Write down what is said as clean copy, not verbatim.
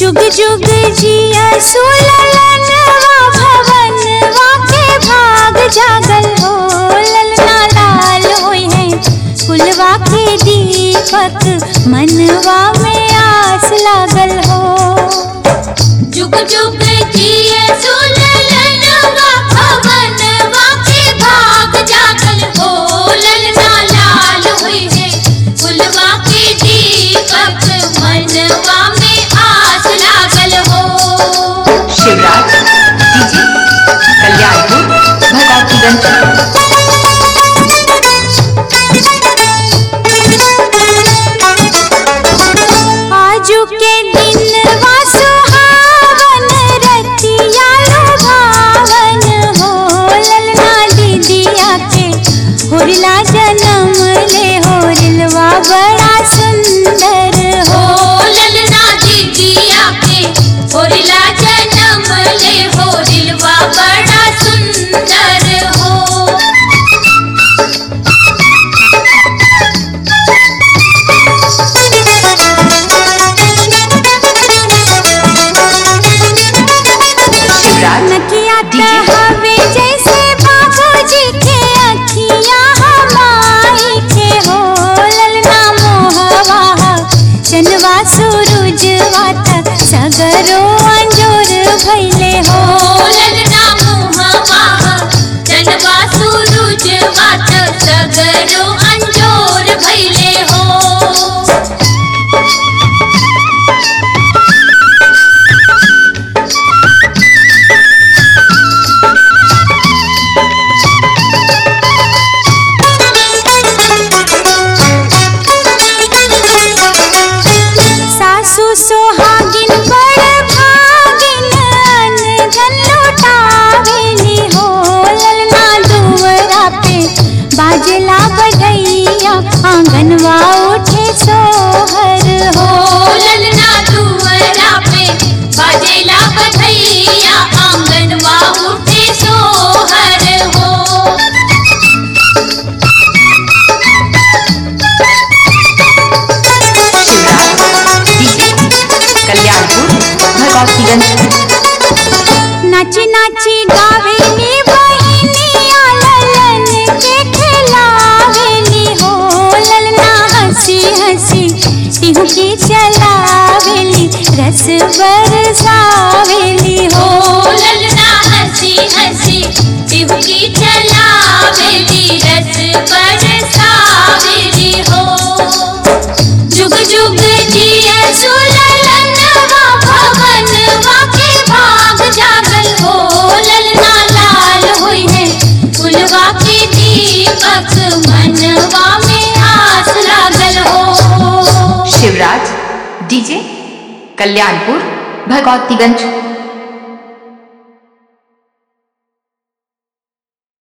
जुग जुग जिया सुललनवा भवनवा के भाग जागल हो। ललना लाल होई है कुलवा के दीपक मनवा में आस लागल हो। जुग जुग जिया सुललनवा भवनवा के भाग जागल हो। ललना लाल होई है कुलवा के दीपक मनवा में आस लागल हो। शिवराज डीजे कल्याणपुर भगवतीगंज। आजू के दिन वा सुहावन रतिया लुभावन हो। ललना दीदिया के होरिला जन्म ले होरिलवा बड़ा सुंदर हो। ललना दीदिया के होरिला जन्म ले होरिलवा बड़ा सुंदर हो। नकिया हवे जैसे बाबूजी के अखिया हमाई के हो। ललना मोहवा चनवा सूरजवा तक सगरो अंजोर भइले हो। ललना मोहवा चनवा सूरजवा तक सगरो अंजोर भइले हो। सासु सोहागिन बड़ भागिन अन्न धन लुटावेली हो। ललना दुवरा पे बाजला बधैया आंगनवा उठे सोहर हो। ललना दुवरा पे बाजेला बधैया आंगनवा उठे सोहर हो। शिवराज डीजे कल्याणपुर भगवतीगंज। नाची नाची गावेली बहिनिया ललन के खिलावेली हो। ललना हंसी हंसी टिहुकी चलावेली रस बरसावेली हो। ललना हंसी हंसी टिहुकी चलावेली रस बरसावेली हो। जुग जुग जिया सुललनवा भवनवा के भाग जागल हो। ललना लाल होई है कुलवा के दीपक मनवा में आस लागल हो। शिवराज डीजे कल्याणपुर भगवतीगंज।